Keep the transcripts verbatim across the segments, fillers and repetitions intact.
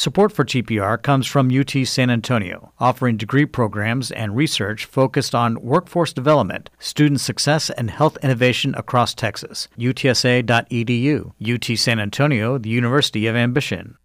Support for T P R comes from U T San Antonio, offering degree programs and research focused on workforce development, student success, and health innovation across Texas. U T S A dot E D U. U T San Antonio, the University of Ambition.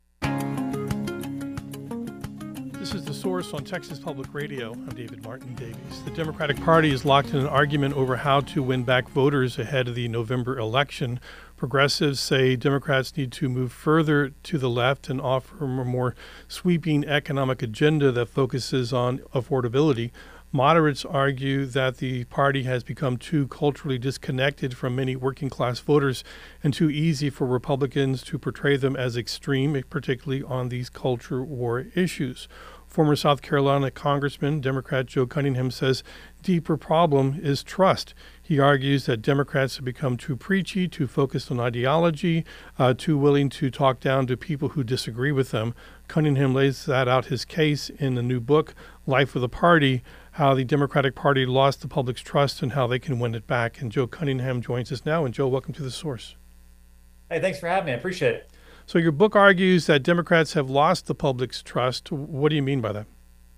This is The Source on Texas Public Radio. I'm David Martin Davies. The Democratic Party is locked in an argument over how to win back voters ahead of the November election. Progressives say Democrats need to move further to the left and offer a more sweeping economic agenda that focuses on affordability. Moderates argue that the party has become too culturally disconnected from many working class voters and too easy for Republicans to portray them as extreme, particularly on these culture war issues. Former South Carolina Congressman, Democrat Joe Cunningham, says deeper problem is trust. He argues that Democrats have become too preachy, too focused on ideology, uh, too willing to talk down to people who disagree with them. Cunningham lays that out his case in the new book, Life of the Party, how the Democratic Party lost the public's trust and how they can win it back. And Joe Cunningham joins us now. And Joe, welcome to The Source. Hey, thanks for having me. I appreciate it. So your book argues that Democrats have lost the public's trust. What do you mean by that?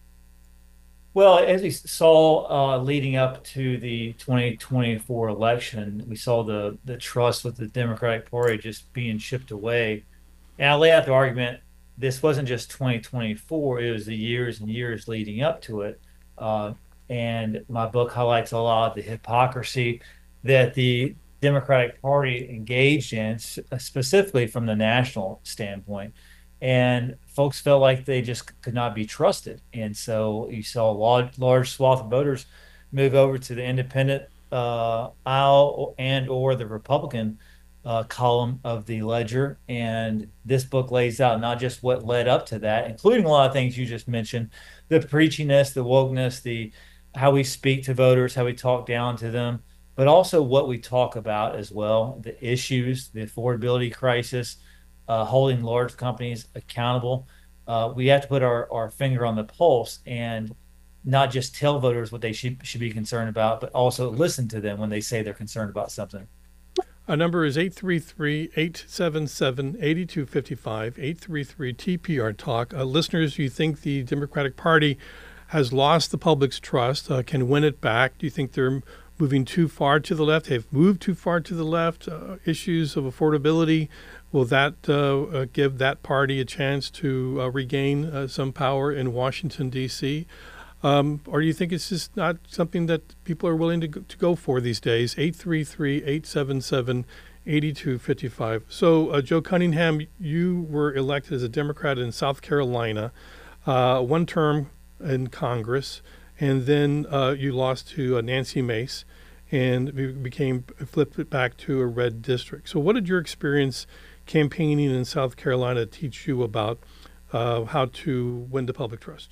Well, as we saw uh, leading up to the twenty twenty-four election, we saw the, the trust with the Democratic Party just being chipped away. And I lay out the argument, this wasn't just twenty twenty-four, it was the years and years leading up to it. Uh, and my book highlights a lot of the hypocrisy that the Democratic Party engaged in, specifically from the national standpoint. And folks felt like they just could not be trusted. And so you saw a large, large swath of voters move over to the independent uh, aisle and or the Republican uh, column of the ledger. And this book lays out not just what led up to that, including a lot of things you just mentioned, the preachiness, the wokeness, the how we speak to voters, how we talk down to them, but also what we talk about as well, the issues, the affordability crisis, uh, holding large companies accountable. Uh, we have to put our, our finger on the pulse and not just tell voters what they should, should be concerned about, but also listen to them when they say they're concerned about something. Our number is eight three three, eight seven seven, eight two five five, eight three three T P R Talk. Uh, listeners, you think the Democratic Party has lost the public's trust, uh, can win it back? Do you think they're moving too far to the left? They've moved too far to the left. Uh, issues of affordability, will that uh, uh, give that party a chance to uh, regain uh, some power in Washington, D C? Um, or do you think it's just not something that people are willing to go, to go for these days? eight three three, eight seven seven, eight two five five. So, uh, Joe Cunningham, you were elected as a Democrat in South Carolina, uh, one term in Congress, and then uh, you lost to uh, Nancy Mace and became flipped it back to a red district. So what did your experience campaigning in South Carolina teach you about uh, how to win the public trust?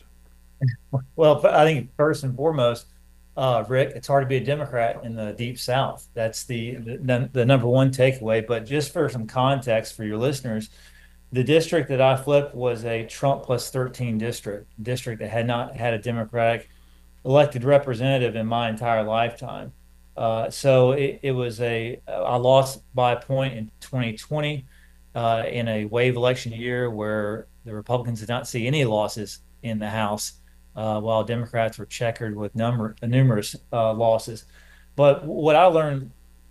Well, I think first and foremost, uh, Rick, it's hard to be a Democrat in the Deep South. That's the, the the number one takeaway. But just for some context for your listeners, the district that I flipped was a Trump plus thirteen district, district that had not had a Democratic elected representative in my entire lifetime. Uh, so it, it was a, I lost by a point in twenty twenty uh, in a wave election year where the Republicans did not see any losses in the House, uh, while Democrats were checkered with number, numerous uh, losses. But what I learned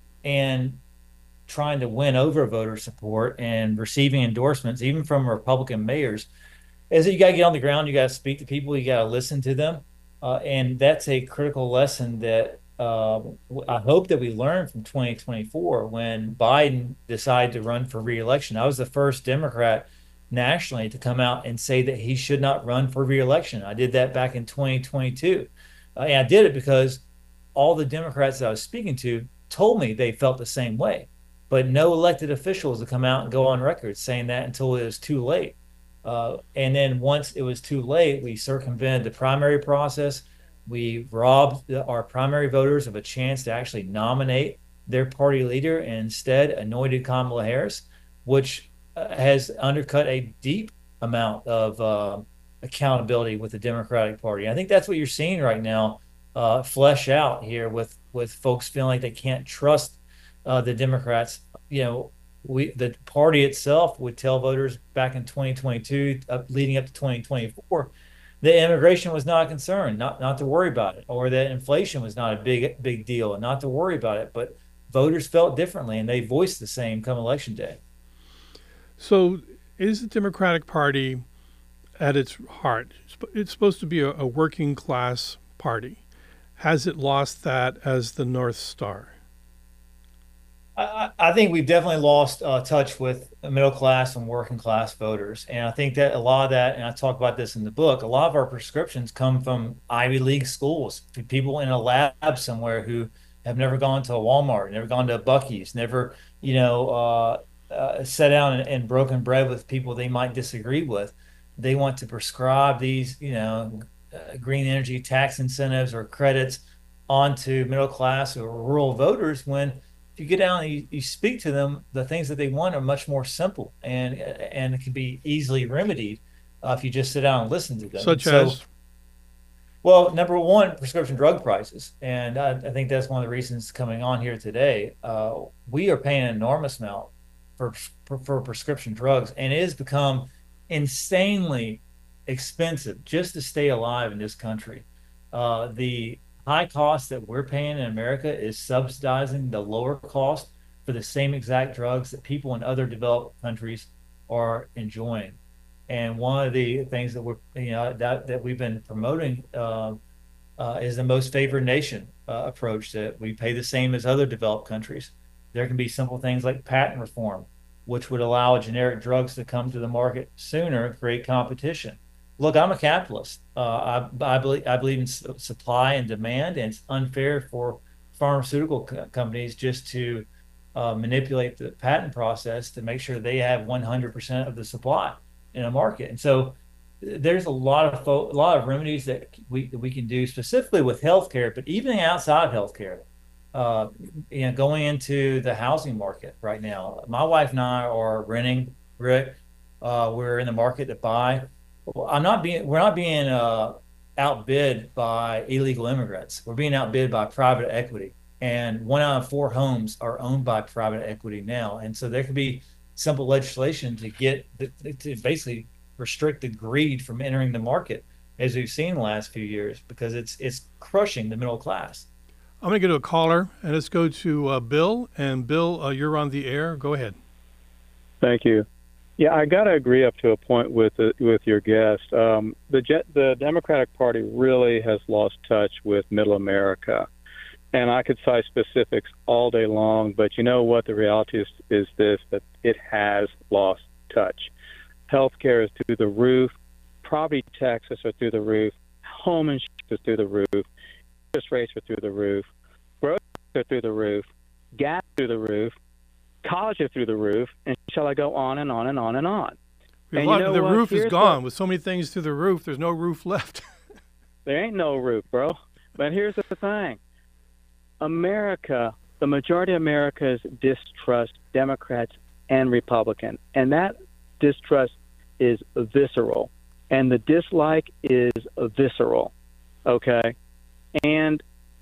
in trying to win over voter support and receiving endorsements, even from Republican mayors, is that you got to get on the ground, you got to speak to people, you got to listen to them. Uh, and that's a critical lesson that uh, I hope that we learn from twenty twenty-four when Biden decided to run for re-election. I was the first Democrat nationally to come out and say that he should not run for re-election. I did that back in twenty twenty-two. Uh, and I did it because all the Democrats that I was speaking to told me they felt the same way. But no elected officials would come out and go on record saying that until it was too late. Uh, and then once it was too late, we circumvented the primary process. We robbed the, our primary voters of a chance to actually nominate their party leader and instead anointed Kamala Harris, which uh, has undercut a deep amount of uh, accountability with the Democratic Party. I think that's what you're seeing right now uh, flesh out here with, with folks feeling like they can't trust uh, the Democrats. You know, we the party itself would tell voters back in twenty twenty-two, uh, leading up to twenty twenty-four, that immigration was not a concern, not not to worry about it, or that inflation was not a big big deal, and not to worry about it. But voters felt differently, and they voiced the same come election day. So, is the Democratic Party at its heart? It's supposed to be a, a working class party. Has it lost that as the North Star? I, I think we've definitely lost uh, touch with middle class and working class voters. And I think that a lot of that, and I talk about this in the book, a lot of our prescriptions come from Ivy League schools, people in a lab somewhere who have never gone to a Walmart, never gone to a Buc-ee's, never, you know, uh, uh, sat down and, and broken bread with people they might disagree with. They want to prescribe these, you know, uh, green energy tax incentives or credits onto middle class or rural voters when if you get down and you, you speak to them, the things that they want are much more simple and and it can be easily remedied uh, if you just sit down and listen to them. Such so, as? Well, number one, prescription drug prices. And I, I think that's one of the reasons coming on here today. Uh, we are paying an enormous amount for, for, for prescription drugs, and it has become insanely expensive just to stay alive in this country. Uh, the high cost that we're paying in America is subsidizing the lower cost for the same exact drugs that people in other developed countries are enjoying. And one of the things that we're, you know, that, that we've been promoting uh, uh, is the most favored nation uh, approach, that we pay the same as other developed countries. There can be simple things like patent reform, which would allow generic drugs to come to the market sooner, create competition. Look, I'm a capitalist. Uh, I, I believe I believe in su- supply and demand, and it's unfair for pharmaceutical co- companies just to uh, manipulate the patent process to make sure they have one hundred percent of the supply in a market. And so, there's a lot of fo- a lot of remedies that we that we can do specifically with healthcare, but even outside of healthcare. Uh, you know, going into the housing market right now, my wife and I are renting. Rick, uh, we're in the market to buy. I'm not being, we're not being uh, outbid by illegal immigrants. We're being outbid by private equity. And one out of four homes are owned by private equity now. And so there could be simple legislation to get, to basically restrict the greed from entering the market, as we've seen in the last few years, because it's it's crushing the middle class. I'm going to go to a caller, and let's go to uh, Bill. And Bill, uh, you're on the air. Go ahead. Thank you. Yeah, I got to agree up to a point with uh, with your guest. Um, the the Democratic Party really has lost touch with Middle America, and I could cite specifics all day long. But you know what? The reality is is this: that it has lost touch. Healthcare is through the roof, property taxes are through the roof, home insurance is through the roof, interest rates are through the roof, groceries are through the roof, gas through the roof. College is through the roof, and shall I go on and on and on and on? And lot, you know the what? roof Here's is gone. What, with so many things through the roof, there's no roof left. There ain't no roof, bro. But here's the thing. America, the majority of Americans distrust Democrats and Republicans, and that distrust is visceral, and the dislike is visceral, okay? And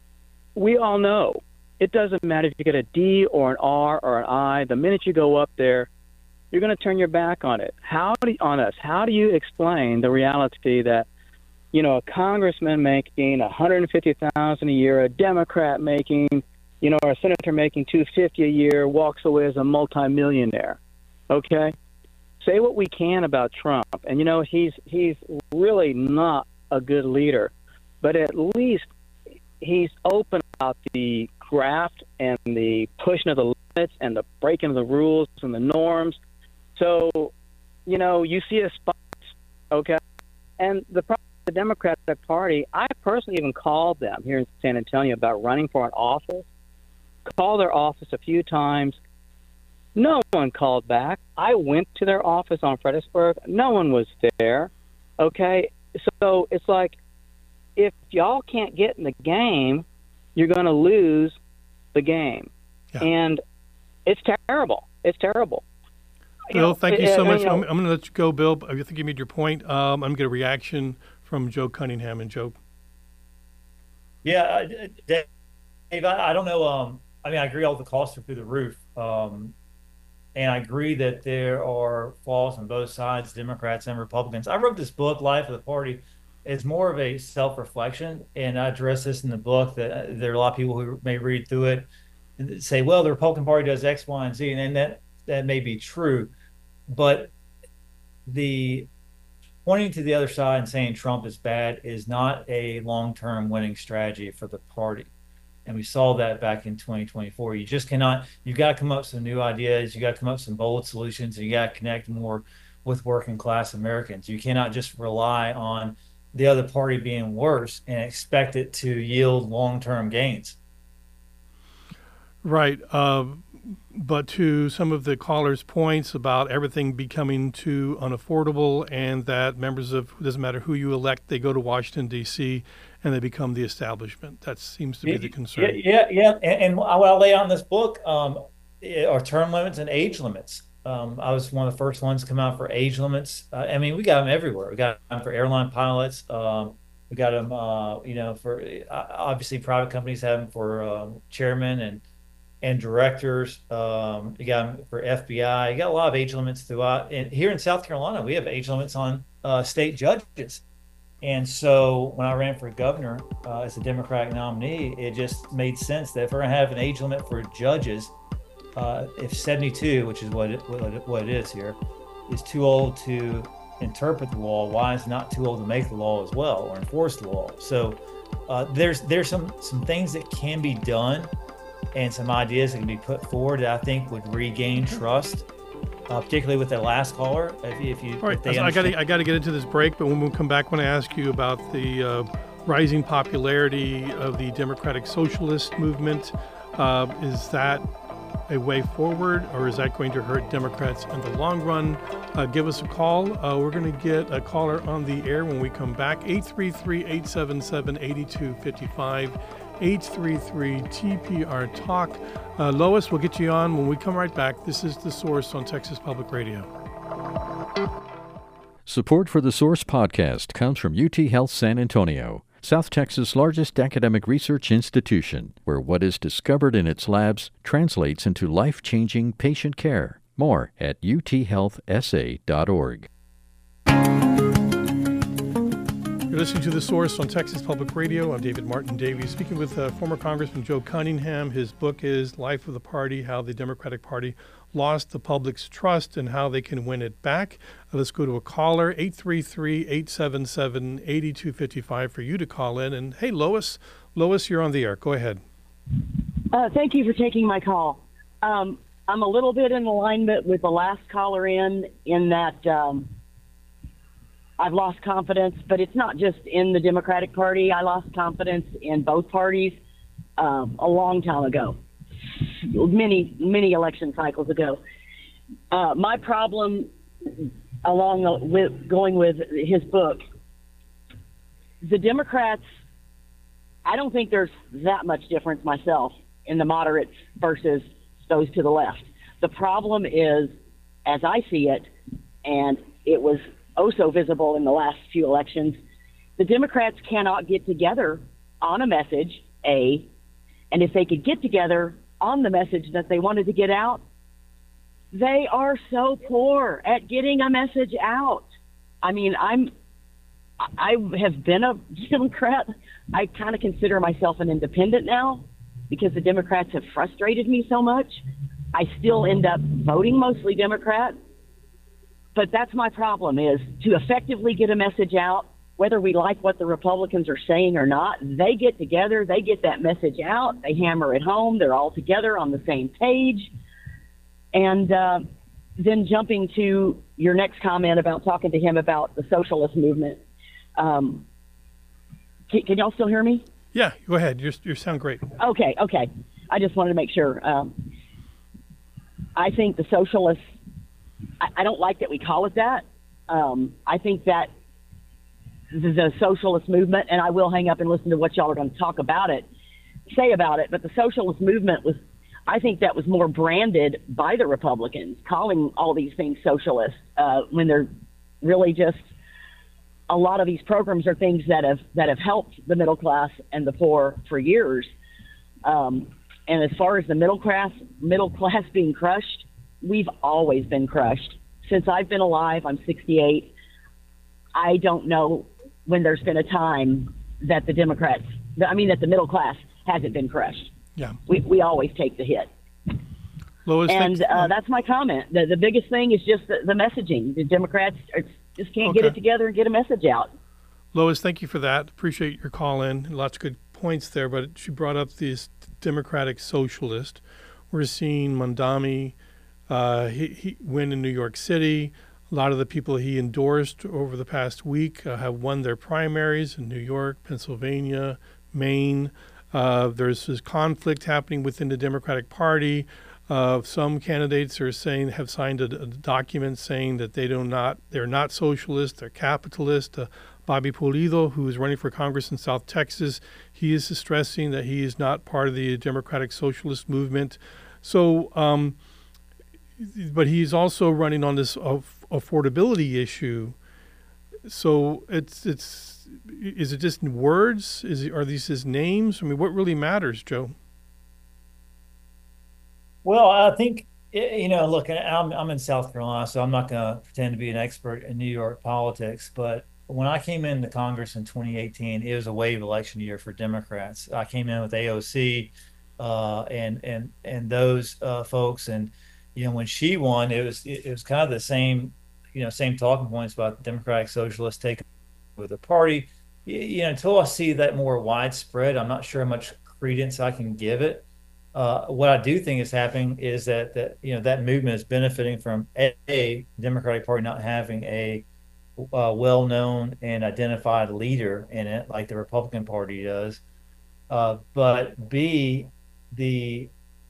we all know it doesn't matter if you get a D or an R or an I. The minute you go up there, you're going to turn your back on it. How do you, on us? How do you explain the reality that, you know, a congressman making one hundred fifty thousand dollars a year, a Democrat making, you know, or a senator making two hundred fifty thousand dollars a year walks away as a multimillionaire? Okay, say what we can about Trump, and you know he's he's really not a good leader, but at least he's open about the graft and the pushing of the limits and the breaking of the rules and the norms. So, you know, you see a spot, okay? And the problem with the Democratic Party, I personally even called them here in San Antonio about running for an office, called their office a few times. No one called back. I went to their office on Fredericksburg. No one was there, okay? So it's like, if y'all can't get in the game, you're going to lose the game. Yeah. And it's terrible. It's terrible. Bill, you know, thank you so uh, much. You know, I'm, I'm going to let you go, Bill. I think you made your point. Um, I'm going to get a reaction from Joe Cunningham. And Joe. Yeah, Dave, I, I don't know. Um, I mean, I agree all the costs are through the roof. Um, And I agree that there are flaws on both sides, Democrats and Republicans. I wrote this book, Life of the Party. It's more of a self-reflection, and I address this in the book that there are a lot of people who may read through it and say, well, the Republican Party does X, Y, and Z, and that that may be true. But the pointing to the other side and saying Trump is bad is not a long-term winning strategy for the party. And we saw that back in twenty twenty-four. You just cannot, you've got to come up with some new ideas. You got to come up with some bold solutions. And you got to connect more with working class Americans. You cannot just rely on the other party being worse and expect it to yield long-term gains. Right. Uh, but to some of the callers' points about everything becoming too unaffordable, and that members of, it doesn't matter who you elect, they go to Washington, D C, and they become the establishment. That seems to be yeah, the concern. Yeah, yeah. yeah. And, and what I lay out in this book um, are term limits and age limits. Um, I was one of the first ones to come out for age limits. Uh, I mean, we got them everywhere. We got them for airline pilots. Um, we got them, uh, you know, for uh, obviously private companies have them for um, chairmen and and directors. Um, you got them for F B I. You got a lot of age limits throughout. And here in South Carolina, we have age limits on uh, state judges. And so when I ran for governor uh, as a Democratic nominee, it just made sense that if we're going to have an age limit for judges, uh, if seventy-two, which is what it, what it, what it is here, is too old to interpret the law, why is it not too old to make the law as well or enforce the law? So uh, there's there's some some things that can be done and some ideas that can be put forward that I think would regain trust, uh, particularly with the last caller. If, if you, All right, if they I got I got to get into this break, but when we come back, I want to ask you about the uh, rising popularity of the Democratic Socialist movement. Uh, is that a way forward, or is that going to hurt Democrats in the long run? Uh, give us a call. Uh, we're going to get a caller on the air when we come back. eight three three, eight seven seven, eight two five five. eight three three T P R Talk. Uh, Lois, we'll get you on when we come right back. This is The Source on Texas Public Radio. Support for The Source podcast comes from U T Health San Antonio, South Texas' largest academic research institution, where what is discovered in its labs translates into life-changing patient care. More at u t health s a dot org. You're listening to The Source on Texas Public Radio. I'm David Martin Davies, speaking with uh, former Congressman Joe Cunningham. His book is Life of the Party, How the Democratic Party Lost the Public's Trust and How They Can Win It Back. Uh, let's go to a caller, eight three three, eight seven seven, eight two five five for you to call in. And hey, Lois, Lois, you're on the air. Go ahead. Uh, thank you for taking my call. Um, I'm a little bit in alignment with the last caller in, in that um, I've lost confidence, but it's not just in the Democratic Party. I lost confidence in both parties um, a long time ago, many, many election cycles ago. Uh, my problem, along with going with his book, the Democrats, I don't think there's that much difference myself in the moderates versus those to the left. The problem is, as I see it, and it was oh so visible in the last few elections, the Democrats cannot get together on a message, A, and if they could get together on the message that they wanted to get out, they are so poor at getting a message out. I mean, I'm, I have been a Democrat. I kind of consider myself an independent now because the Democrats have frustrated me so much. I still end up voting mostly Democrat. But that's my problem, is to effectively get a message out, whether we like what the Republicans are saying or not, they get together, they get that message out, they hammer it home, they're all together on the same page. And uh, then jumping to your next comment about talking to him about the socialist movement. Um, can, can y'all still hear me? Yeah, go ahead. You you sound great. Okay, okay. I just wanted to make sure. Um, I think the socialists, I, I don't like that we call it that. Um, I think that the, the socialist movement, and I will hang up and listen to what y'all are going to talk about it, say about it, but the socialist movement was, I think that was more branded by the Republicans, calling all these things socialist, uh, when they're really just, a lot of these programs are things that have that have helped the middle class and the poor for years. Um, and as far as the middle class middle class being crushed, we've always been crushed. Since I've been alive, I'm sixty-eight. I don't know when there's been a time that the Democrats, I mean, that the middle class hasn't been crushed. Yeah. We, we always take the hit. Lois, and thanks. uh, that's my comment. The, the biggest thing is just the, the messaging. The Democrats are, just can't Okay. get it together and get a message out. Lois, thank you for that. Appreciate your call in. Lots of good points there, but she brought up this Democratic socialist. We're seeing Mondami uh, he, he win in New York City. A lot of the people he endorsed over the past week uh, have won their primaries in New York, Pennsylvania, Maine. Uh, there's this conflict happening within the Democratic Party. Uh, some candidates are saying have signed a, a document saying that they do not, they're not socialist, they're capitalist. Uh, Bobby Pulido, who is running for Congress in South Texas, he is stressing that he is not part of the Democratic Socialist movement. So, um, but he's also running on this aff- affordability issue. So it's it's is it just words? Is it, are these his names? I mean, what really matters, Joe? Well, I think, you know, look, I'm, I'm in South Carolina, so I'm not going to pretend to be an expert in New York politics. But when I came into Congress in twenty eighteen, it was a wave election year for Democrats. I came in with A O C uh, and and and those uh, folks. And, you know, when she won, it was it, it was kind of the same, you know, same talking points about the Democratic Socialists taking over the party. You, you know, until I see that more widespread, I'm not sure how much credence I can give it. Uh, what I do think is happening is that that you know that movement is benefiting from a, a Democratic Party not having a uh, well-known and identified leader in it like the Republican Party does, uh, but B, the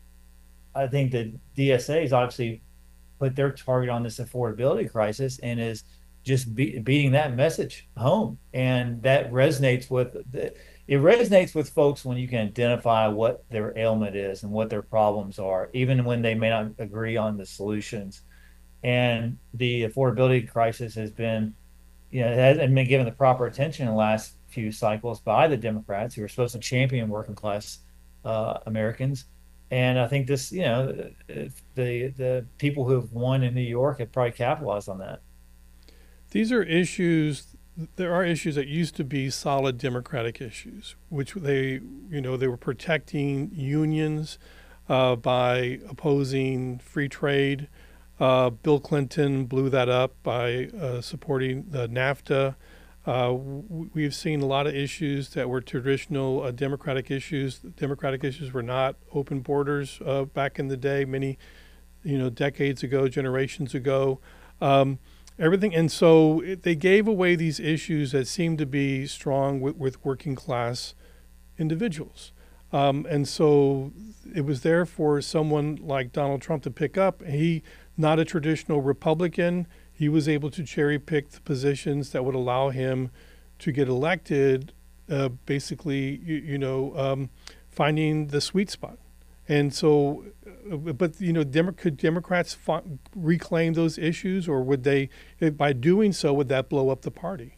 I think the D S A has obviously put their target on this affordability crisis and is just be, beating that message home, and that resonates with the. It resonates with folks when you can identify what their ailment is and what their problems are, even when they may not agree on the solutions. And the affordability crisis has been, you know, it hasn't been given the proper attention in the last few cycles by the Democrats, who are supposed to champion working class uh, Americans. And I think this, you know, the the people who have won in New York have probably capitalized on that. These are issues. There are issues that used to be solid Democratic issues, which they, you know, they were protecting unions uh, by opposing free trade. Uh, Bill Clinton blew that up by uh, supporting the NAFTA. Uh, w- we've seen a lot of issues that were traditional uh, Democratic issues. Democratic issues were not open borders uh, back in the day, many, you know, decades ago, generations ago. Um, Everything, and so it, they gave away these issues that seemed to be strong with, with working class individuals, um, and so it was there for someone like Donald Trump to pick up. He, not a traditional Republican, he was able to cherry pick the positions that would allow him to get elected. Uh, basically, you, you know, um, finding the sweet spot. And so, uh, but, you know, Demo- could Democrats fa- reclaim those issues, or would they, by doing so, would that blow up the party?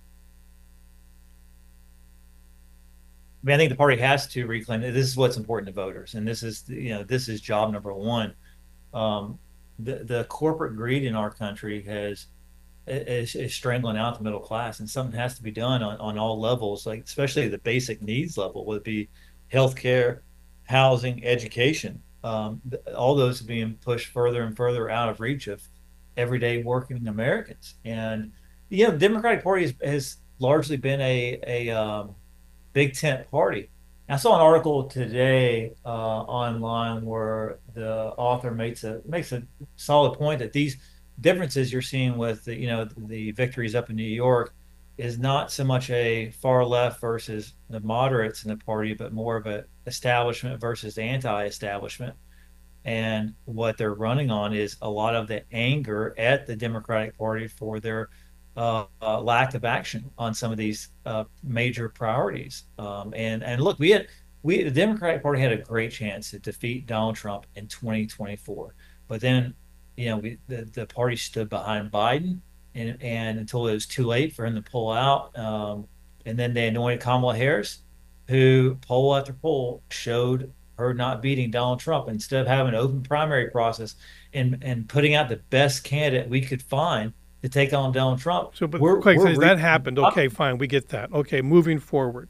I mean, I think the party has to reclaim it. This is what's important to voters. And this is, you know, this is job number one. Um, the, the corporate greed in our country has, is, is strangling out the middle class, and something has to be done on, on all levels, like especially the basic needs level, whether it be healthcare, housing, education. Um, all those are being pushed further and further out of reach of everyday working Americans. And, you know, the Democratic Party has, has largely been a, a um, big tent party. I saw an article today uh, online where the author makes a makes a solid point that these differences you're seeing with the, you know, the victories up in New York is not so much a far left versus the moderates in the party, but more of a establishment versus anti-establishment. And what they're running on is a lot of the anger at the Democratic Party for their uh, uh, lack of action on some of these uh, major priorities. Um, and and look, we had we the Democratic Party had a great chance to defeat Donald Trump in twenty twenty-four, but then, you know, we, the the party stood behind Biden. And, and until it was too late for him to pull out. Um, and then they anointed Kamala Harris, who poll after poll showed her not beating Donald Trump, instead of having an open primary process and, and putting out the best candidate we could find to take on Donald Trump. So, but we're, okay, we're so that happened. Okay, fine, we get that. Okay, moving forward,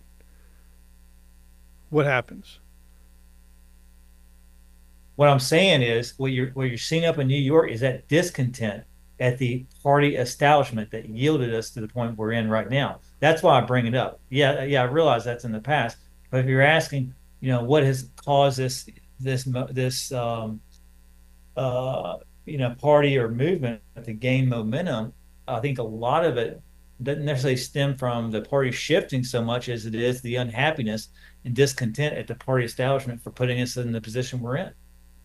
what happens? What I'm saying is, what you're what you're seeing up in New York is that discontent at the party establishment that yielded us to the point we're in right now. That's why I bring it up. Yeah, yeah, I realize that's in the past, but if you're asking, you know, what has caused this this this um, uh, you know party or movement to gain momentum, I think a lot of it doesn't necessarily stem from the party shifting so much as it is the unhappiness and discontent at the party establishment for putting us in the position we're in.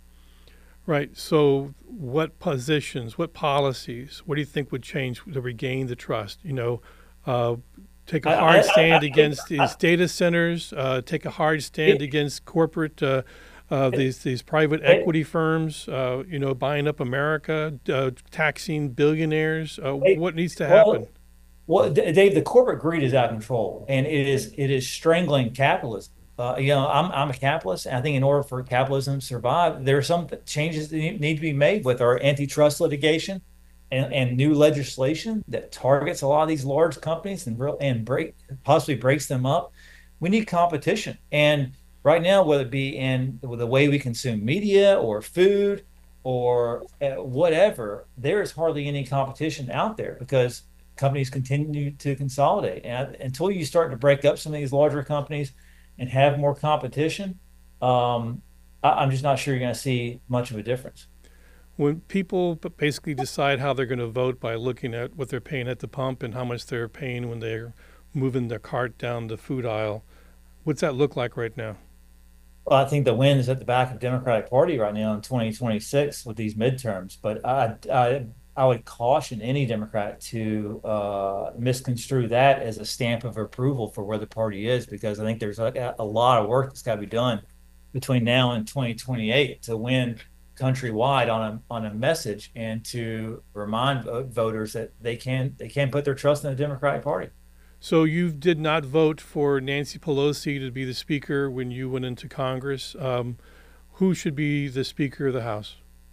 Right. So what positions, what policies, what do you think would change to regain the trust? You know, uh, take a hard I, I, stand I, I, against these data centers, uh, take a hard stand it, against corporate, uh, uh, these these private it, equity firms, uh, you know, buying up America, uh, taxing billionaires. Uh, it, what needs to happen? Well, well, Dave, the corporate greed is out of control, and it is it is strangling capitalism. Uh, you know, I'm I'm a capitalist, and I think in order for capitalism to survive, there are some changes that need to be made with our antitrust litigation and, and new legislation that targets a lot of these large companies and real and break possibly breaks them up. We need competition, and right now, whether it be in the way we consume media or food or uh, whatever, there is hardly any competition out there because companies continue to consolidate, and until you start to break up some of these larger companies and have more competition, um, I, I'm just not sure you're going to see much of a difference. When people basically decide how they're going to vote by looking at what they're paying at the pump and how much they're paying when they're moving their cart down the food aisle, what's that look like right now? Well, I think the wind is at the back of the Democratic Party right now in twenty twenty-six with these midterms, but I, I, I would caution any Democrat to uh, misconstrue that as a stamp of approval for where the party is, because I think there's a, a lot of work that's got to be done between now and twenty twenty-eight to win countrywide on a on a message and to remind voters that they can they can put their trust in the Democratic Party. So you did not vote for Nancy Pelosi to be the Speaker when you went into Congress. Um, who should be the Speaker of the House?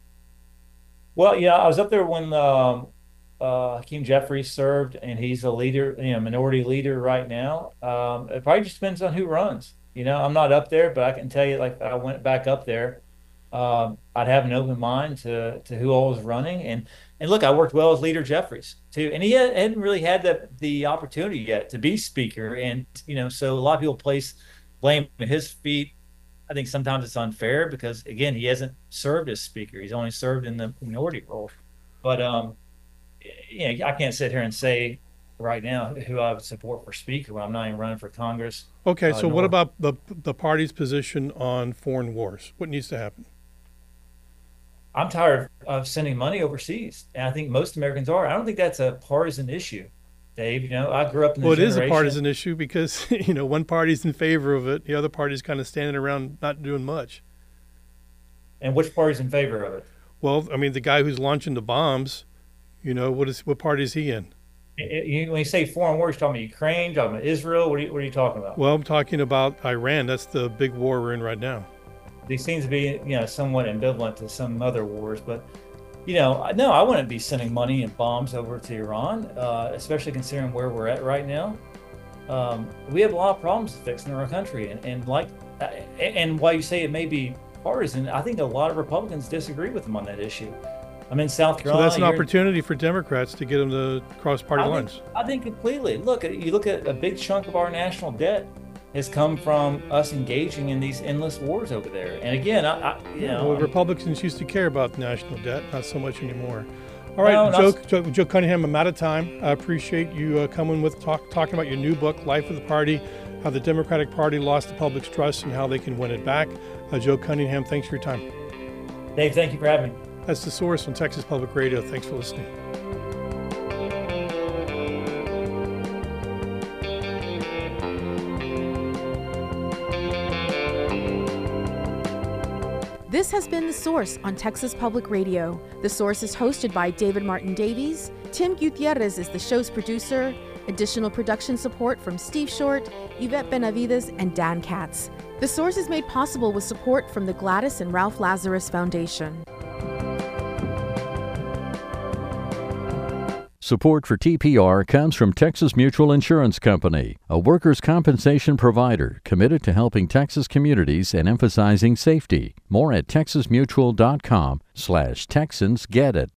Well, yeah, I was up there when um, uh, Hakeem Jeffries served, and he's a leader, you know, minority leader right now. Um, it probably just depends on who runs. You know, I'm not up there, but I can tell you, like, I went back up there. Um, I'd have an open mind to to who all was running, and and look, I worked well with Leader Jeffries too, and he had, hadn't really had the the opportunity yet to be Speaker, and you know, so a lot of people place blame at his feet. I think sometimes it's unfair because, again, he hasn't served as Speaker. He's only served in the minority role. But, um, you know, I can't sit here and say right now who I would support for Speaker when I'm not even running for Congress. Okay, uh, so nor- what about the the party's position on foreign wars? What needs to happen? I'm tired of sending money overseas, and I think most Americans are. I don't think that's a partisan issue, Dave. You know, I grew up in the Well, it is generation- a partisan issue because, you know, one party's in favor of it, the other party's kind of standing around not doing much. And which party's in favor of it? Well, I mean, the guy who's launching the bombs, you know, what is what party is he in? It- it- when you say foreign wars, you're talking about Ukraine, you're talking about Israel. What are you, what are you talking about? Well, I'm talking about Iran. That's the big war we're in right now. He seems to be, you know, somewhat ambivalent to some other wars, but, you know, no, I wouldn't be sending money and bombs over to Iran, uh, especially considering where we're at right now. Um, we have a lot of problems to fix in our country, and, and like, and while you say it may be partisan, I think a lot of Republicans disagree with them on that issue. I'm in South Carolina. So that's an opportunity for Democrats to get them to cross party I lines. Think, I think completely. Look, you look at a big chunk of our national debt has come from us engaging in these endless wars over there. And again, I, I you know, well, Republicans used to care about national debt, not so much anymore. All right, no, Joe, Joe, Joe Cunningham, I'm out of time. I appreciate you uh, coming with talk, talking about your new book, Life of the Party, how the Democratic Party lost the public's trust and how they can win it back. Uh, Joe Cunningham, thanks for your time. Dave, thank you for having me. That's The Source on Texas Public Radio. Thanks for listening. This has been The Source on Texas Public Radio. The Source is hosted by David Martin Davies. Tim Gutierrez is the show's producer. Additional production support from Steve Short, Yvette Benavides, and Dan Katz. The The Source is made possible with support from the Gladys and Ralph Lazarus Foundation. Support for T P R comes from Texas Mutual Insurance Company, a workers' compensation provider committed to helping Texas communities and emphasizing safety. More at texas mutual dot com slash Texans Get It.